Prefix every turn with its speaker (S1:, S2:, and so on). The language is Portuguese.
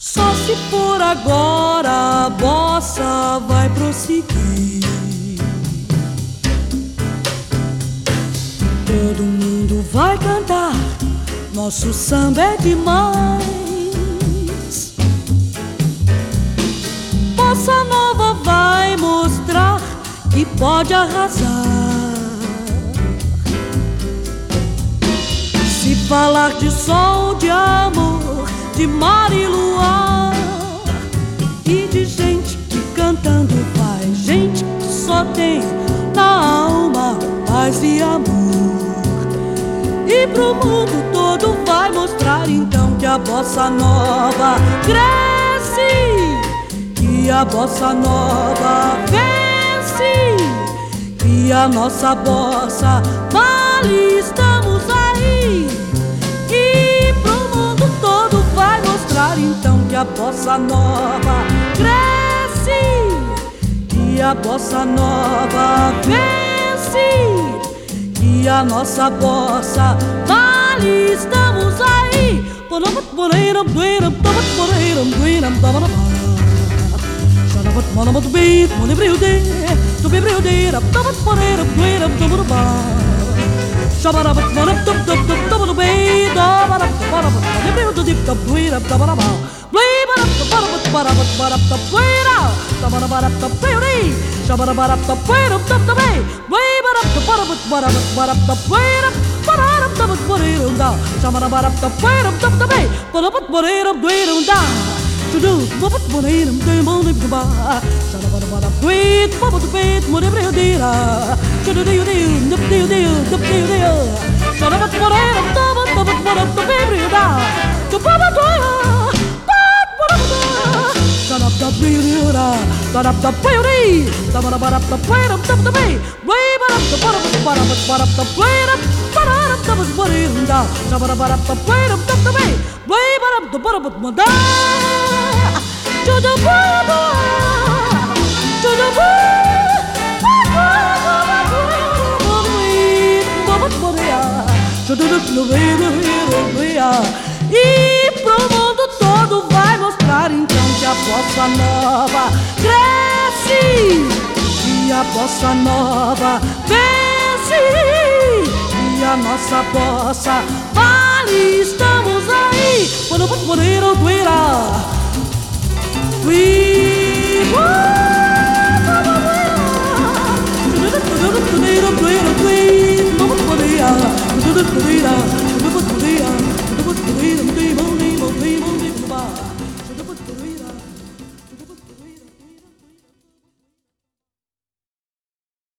S1: Só se por agora a bossa vai prosseguir. Todo mundo vai cantar, nosso samba é demais. Bossa nova vai mostrar que pode arrasar. Se falar de sol, de amor, de mar e luar, e de gente que cantando faz, gente que só tem na alma paz e amor. E pro mundo todo vai mostrar então que a bossa nova cresce, que a bossa nova vence, que a nossa bossa vale, estamos aí. E pro mundo todo vai mostrar então que a bossa nova cresce, que a bossa nova vence, que a nossa bossa vale, estamos aí. E pro mundo todo vai mostrar então que a bossa nova cresce, que a bossa nova vence, que a nossa bossa vale, estamos aí.